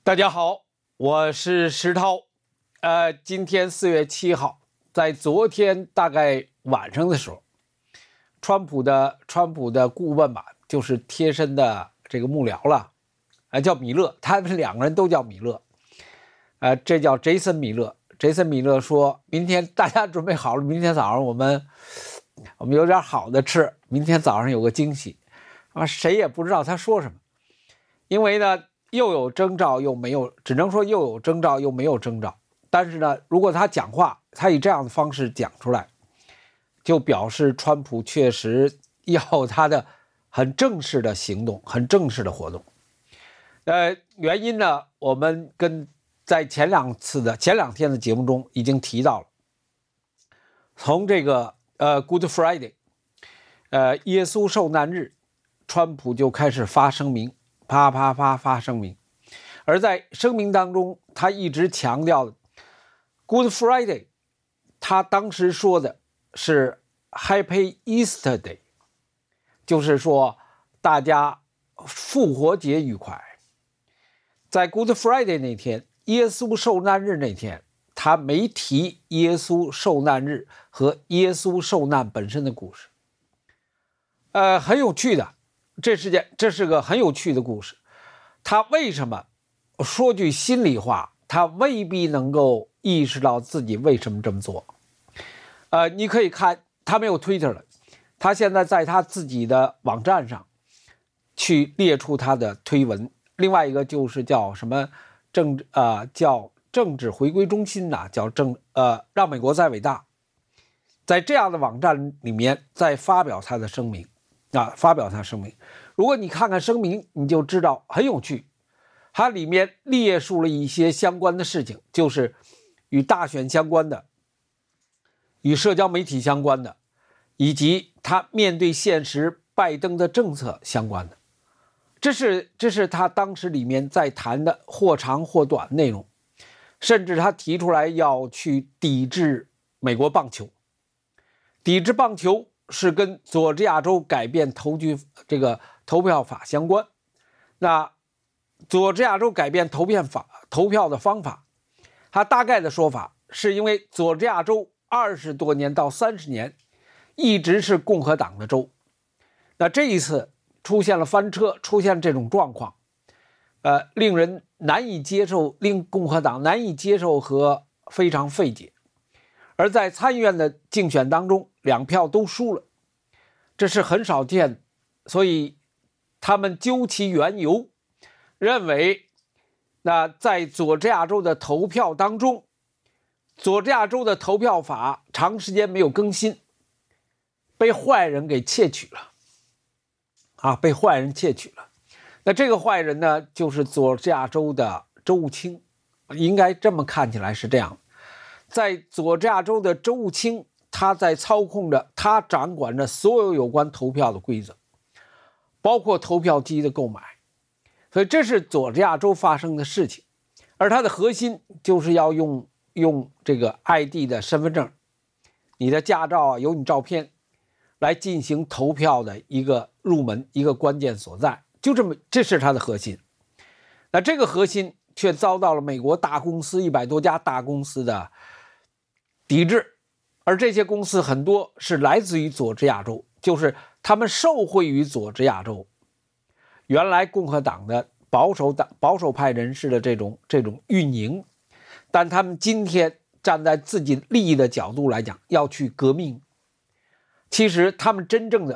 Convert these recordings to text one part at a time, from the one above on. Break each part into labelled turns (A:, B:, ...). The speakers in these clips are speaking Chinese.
A: 大家好，我是石涛。今天4月7号，在昨天大概晚上的时候，川普的顾问吧，就是贴身的这个幕僚了，叫米勒，他们两个人都叫米勒。这叫杰森米勒。杰森米勒说，明天大家准备好了，明天早上我们有点好的吃，明天早上有个惊喜。谁也不知道他说什么，因为呢。又有征兆又没有，只能说又有征兆又没有征兆。但是呢，如果他讲话，他以这样的方式讲出来，就表示川普确实要他的很正式的行动，很正式的活动。原因呢，我们在前两天的节目中已经提到了。从这个Good Friday， 耶稣受难日，川普就开始发声明。发声明，而在声明当中，他一直强调的 Good Friday， 他当时说的是 Happy Easter Day， 就是说大家复活节愉快。在 Good Friday 那天，耶稣受难日那天，他没提耶稣受难日和耶稣受难本身的故事。很有趣的。这是个很有趣的故事。他为什么说句心里话，他未必能够意识到自己为什么这么做。你可以看他没有 Twitter 了，他现在在他自己的网站上去列出他的推文。另外一个就是叫什么叫政治回归中心呐，叫让美国再伟大。在这样的网站里面再发表他的声明。如果你看看声明，你就知道很有趣。它里面列述了一些相关的事情，就是与大选相关的，与社交媒体相关的，以及他面对现实拜登的政策相关的。这是他当时里面在谈的或长或短内容，甚至他提出来要去抵制美国棒球。抵制棒球是跟佐治亚州改变投票法相关。那佐治亚州改变投票的方法，他大概的说法是因为佐治亚州20多年到30年一直是共和党的州，那这一次出现了翻车，出现这种状况，令人难以接受，令共和党难以接受和非常费解。而在参议院的竞选当中，2票都输了，这是很少见的。所以他们究其缘由，认为那在佐治亚州的投票当中，佐治亚州的投票法长时间没有更新，被坏人给窃取了被坏人窃取了。那这个坏人呢，就是佐治亚州的州务卿，应该这么看起来是这样。在佐治亚州的州务卿，他在操控着，他掌管着所有有关投票的规则，包括投票机的购买。所以这是佐治亚州发生的事情，而它的核心就是要用这个 ID 的身份证，你的驾照有你照片，来进行投票的一个入门，一个关键所在。这是它的核心。那这个核心却遭到了美国大公司100多家大公司的抵制，而这些公司很多是来自于佐治亚州，就是他们受惠于佐治亚州原来共和党的保守派人士的这种运营，但他们今天站在自己利益的角度来讲，要去革命。其实他们真正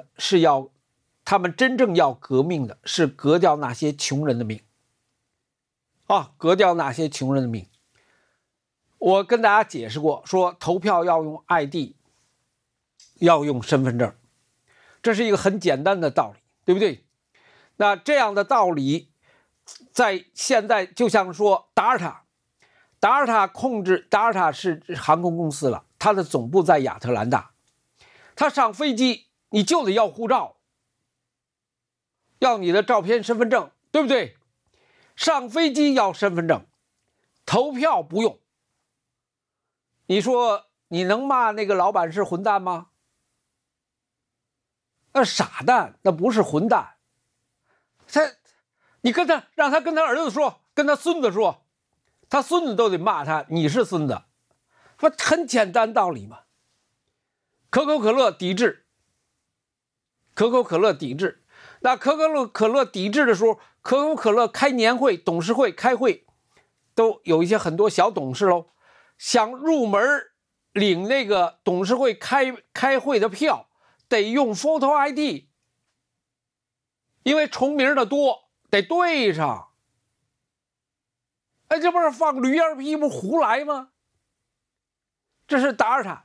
A: 要革命的是革掉那些穷人的命革掉那些穷人的命。我跟大家解释过，说投票要用 ID， 要用身份证，这是一个很简单的道理，对不对？那这样的道理在现在就像说达尔塔是航空公司了，它的总部在亚特兰大，他上飞机你就得要护照，要你的照片身份证，对不对？上飞机要身份证，投票不用。你说你能骂那个老板是混蛋吗？那傻蛋，那不是混蛋。你让他跟他儿子说， 跟他孙子说，他孙子都得骂他你是孙子，说很简单道理嘛。可口可乐抵制，可口可乐抵制。那可口可乐抵制的时候，可口可乐开年会、董事会开会，都有一些很多小董事喽，想入门领那个董事会开会的票，得用 Photo ID， 因为重名的多，得对上。哎，这不是放驴儿屁股胡来吗？这是达尔塔。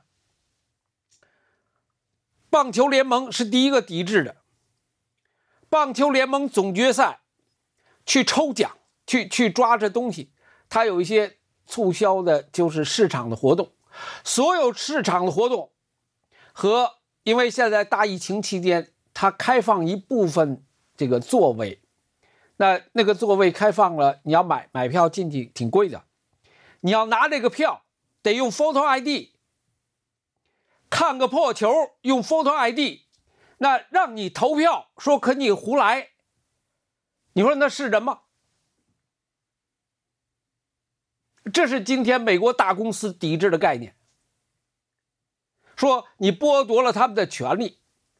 A: 棒球联盟是第一个抵制的。棒球联盟总决赛去抽奖，去抓这东西，它有一些促销的，就是市场的活动。所有市场的活动和因为现在大疫情期间，它开放一部分这个座位，那个座位开放了，你要买票进去挺贵的，你要拿这个票得用 Photo ID， 看个破球用 Photo ID， 那让你投票说可你胡来，你说那是人吗？这是今天美国大公司抵制的概念，说你剥夺了他们的权利。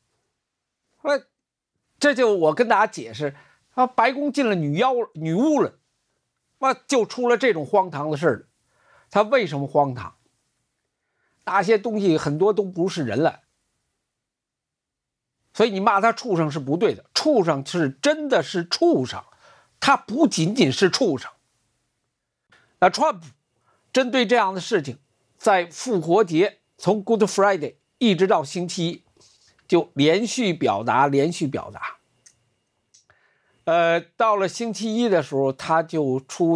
A: 这就我跟大家解释啊，白宫进了女巫了，就出了这种荒唐的事了。他为什么荒唐？那些东西很多都不是人了，所以你骂他畜生是不对的。畜生是真的是畜生，他不仅仅是畜生。那川普针对这样的事情，在复活节从 Good Friday 一直到星期一，就连续表达。到了星期一的时候，他就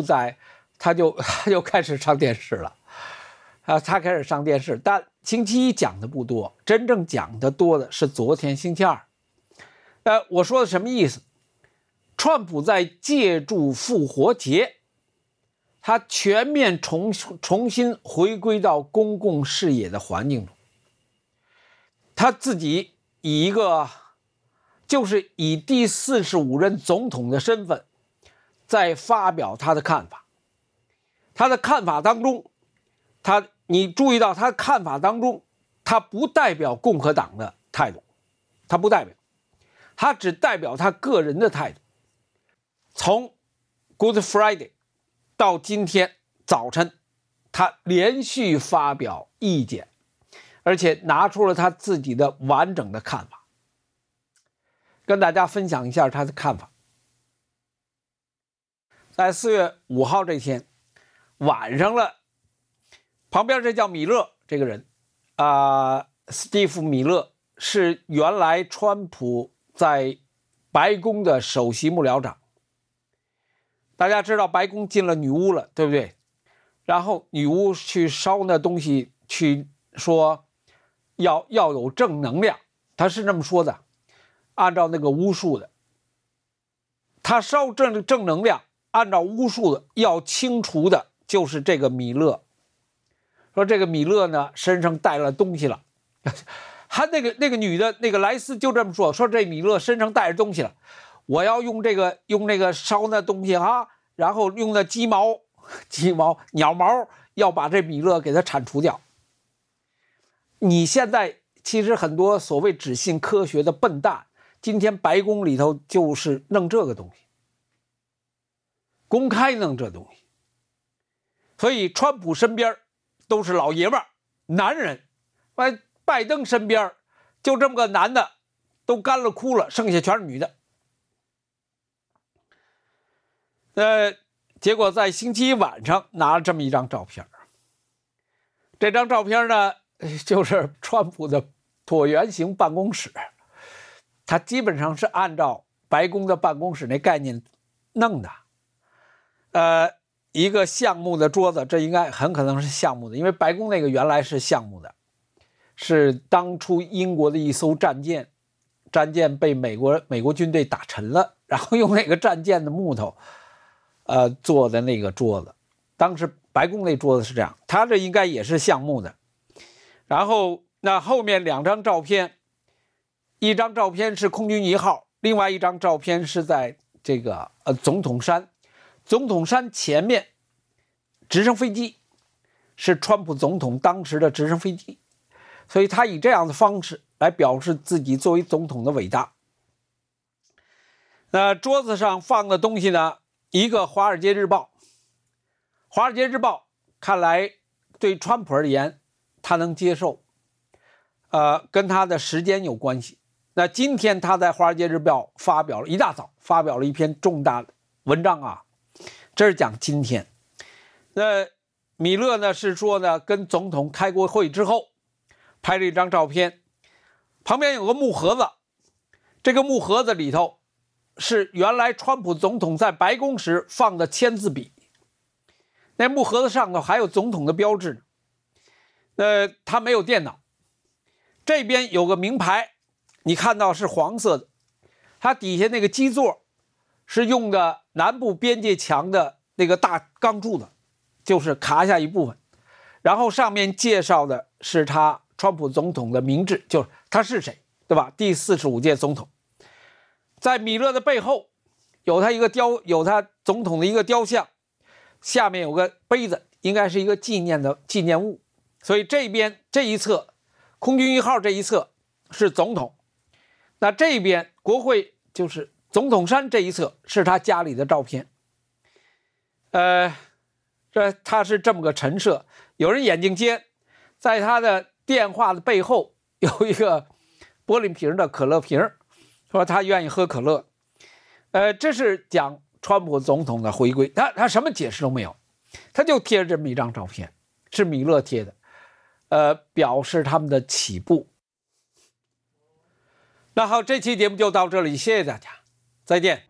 A: 开始上电视了。他开始上电视，但星期一讲的不多，真正讲的多的是昨天星期二。我说的什么意思？川普在借助复活节，他全面重新回归到公共视野的环境中，他自己以第45任总统的身份在发表他的看法。他的看法当中，你注意到他的看法当中，他不代表共和党的态度，他不代表，他只代表他个人的态度。从 Good Friday 到今天早晨，他连续发表意见，而且拿出了他自己的完整的看法，跟大家分享一下他的看法。在4月5号这天晚上了，旁边这叫米勒这个人斯蒂夫·米勒是原来川普在白宫的首席幕僚长。大家知道白宫进了女巫了，对不对？然后女巫去烧那东西，去说要有正能量，他是这么说的，按照那个巫术的，他烧正能量，按照巫术的要清除的就是这个米勒。说这个米勒呢身上带了东西了，他那个女的那个莱斯就这么说这米勒身上带着东西了，我要用那个烧那东西然后用那鸡毛鸟毛要把这米勒给它铲除掉。你现在其实很多所谓只信科学的笨蛋，今天白宫里头就是弄这个东西，公开弄这东西。所以川普身边都是老爷们儿男人，拜登身边就这么个男的都干了哭了，剩下全是女的。结果在星期一晚上拿了这么一张照片，这张照片呢就是川普的椭圆形办公室，他基本上是按照白宫的办公室那概念弄的。一个橡木的桌子，这应该很可能是橡木的，因为白宫那个原来是橡木的，是当初英国的一艘战舰被美国军队打沉了，然后用那个战舰的木头做的那个桌子。当时白宫那桌子是这样，它这应该也是橡木的。然后那后面两张照片，一张照片是空军1号，另外一张照片是在这个总统山。 总统山前面直升飞机是川普总统当时的直升飞机，所以他以这样的方式来表示自己作为总统的伟大。那桌子上放的东西呢，一个《华尔街日报》。《华尔街日报》看来对川普而言，他能接受，跟他的时间有关系。那今天他在《华尔街日报》一大早发表了一篇重大的文章啊，这是讲今天。那米勒呢是说呢，跟总统开过会之后，拍了一张照片，旁边有个木盒子，这个木盒子里头是原来川普总统在白宫时放的签字笔，那木盒子上头还有总统的标志呢。他没有电脑，这边有个名牌，你看到是黄色的，它底下那个基座是用的南部边界墙的那个大钢柱子，就是卡下一部分，然后上面介绍的是他川普总统的名字，就是他是谁，对吧？第45届总统。在米勒的背后有他总统的一个雕像，下面有个杯子，应该是一个纪念物。所以这边这一侧空军1号这一侧是总统，那这边国会就是总统山这一侧是他家里的照片。他是这么个陈设。有人眼睛尖，在他的电话的背后有一个玻璃瓶的可乐瓶，说他愿意喝可乐。这是讲川普总统的回归，他什么解释都没有，他就贴着这么一张照片，是米勒贴的，表示他们的起步。那好，这期节目就到这里，谢谢大家，再见。